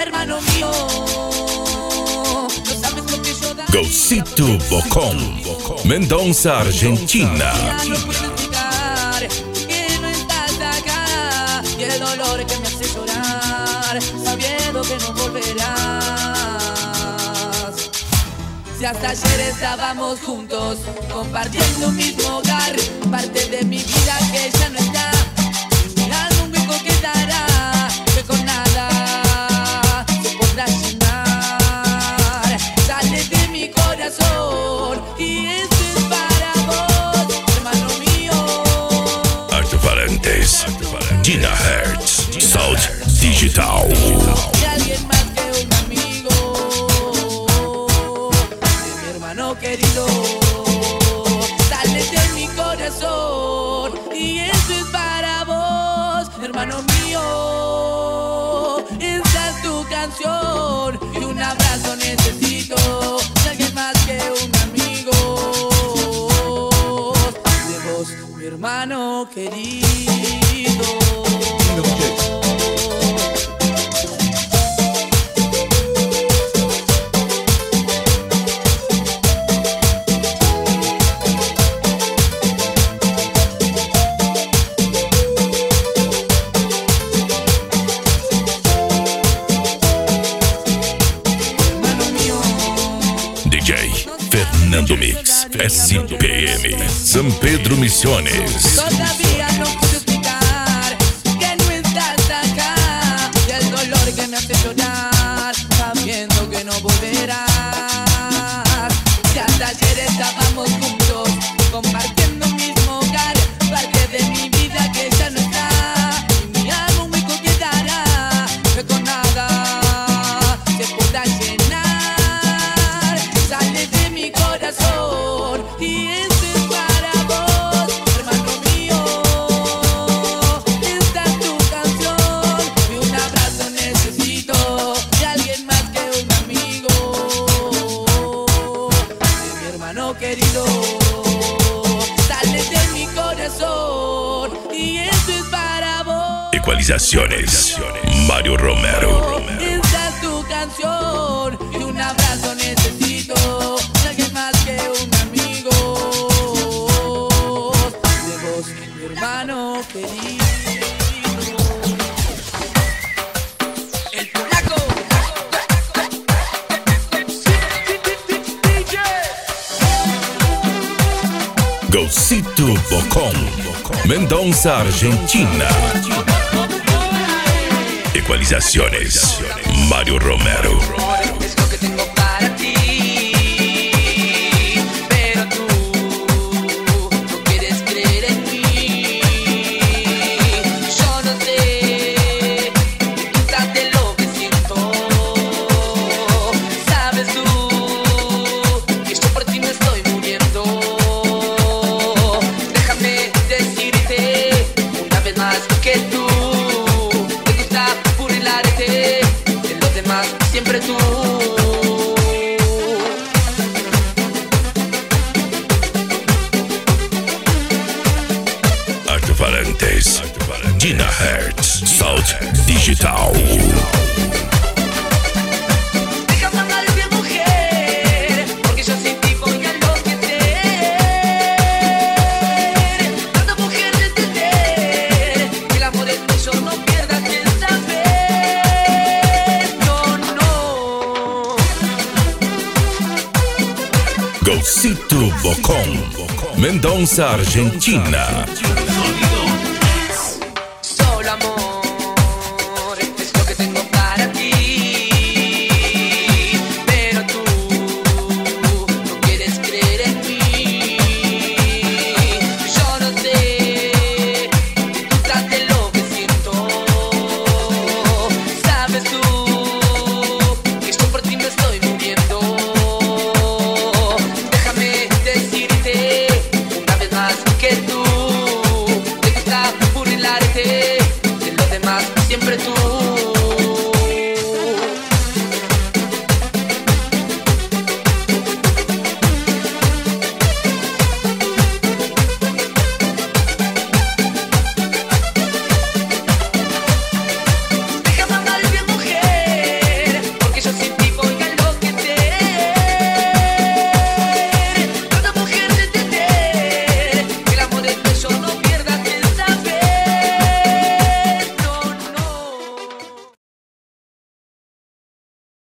hermano mío. No sabes lo que yo daría. Gocito Bocón, Mendoza, Argentina. Ya no puedo explicar que no estás acá y el dolor que me hace llorar, sabiendo que no volverás. Si hasta ayer estábamos juntos, compartiendo un mismo hogar, parte de mi vida que ya no está. Mirando un hueco que dará, que con nada se podrá llenar. Sale de mi corazón y esto es para vos, hermano mío. Altoparentes, Gina Hertz, South Digital. Y alguien más que un amigo, de mi hermano querido. Sale de mi corazón y esto es para vos, hermano mío. Esta es tu canción y un abrazo necesito de alguien más que un amigo, de vos, mi hermano querido. DJ Fernando Mix, SPM, San Pedro Misiones. Todavía no puedo explicar que no estás acá y el dolor que me hace llorar, sabiendo que no volverás. Si hasta ayer estábamos juntos, compartiendo un mismo hogar, parte de mi vida que ya no está. Y mi alma un hueco quedará, que con nada se podrá llenar. Sale de mi corazón y esto es para vos, hermano mío. Esta es tu canción y un abrazo necesito de alguien más que un amigo, de mi hermano querido. Sale de mi corazón y esto es para vos. Ecualizaciones, Mario Romero. Esta es tu canción y un abrazo necesito de alguien más que un amigo, de vos, mi hermano querido. El polaco. Gocito Bocón, Mendoza, Argentina. Ecualizaciones, Mario Romero. Es lo que tengo para ti, pero tú no quieres creer en mí. Yo no sé qué piensas de lo que siento. Sabes tú que yo por ti me estoy muriendo. Déjame decirte una vez más que tú te gusta burlarte de los demás, siempre tú. Altoparentes, Gina Hertz, South Digital. Déjame amarte, mujer, porque yo sin ti voy a enloquecer. Tanta mujer de entender que el amor es tuyo, no pierdas esta vez. No, no. Gocito Bocón, Mendoza, Argentina.